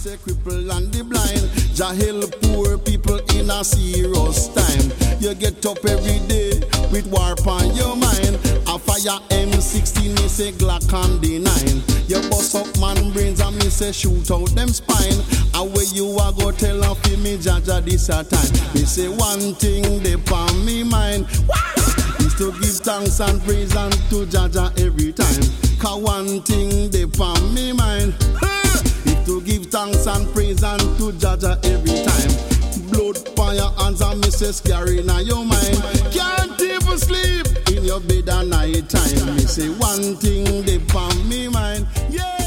say cripple and the blind. Jah help poor people in a serious time. You get up every day with war on your mind. A fire M16, me say Glock on the 9. You bust up man brains and me say shoot out them spine. And where you a go tell and feel me Jaja this a time. Me say one thing they on me mind. Is to give thanks and praise unto Jaja every time. Cause one thing they on me mind. Is to give thanks and praise unto Jaja every time. Blood, fire, hands and me say scary in your mind. Can't even sleep in your bed at night time. Me say one thing they on me mind. Yeah.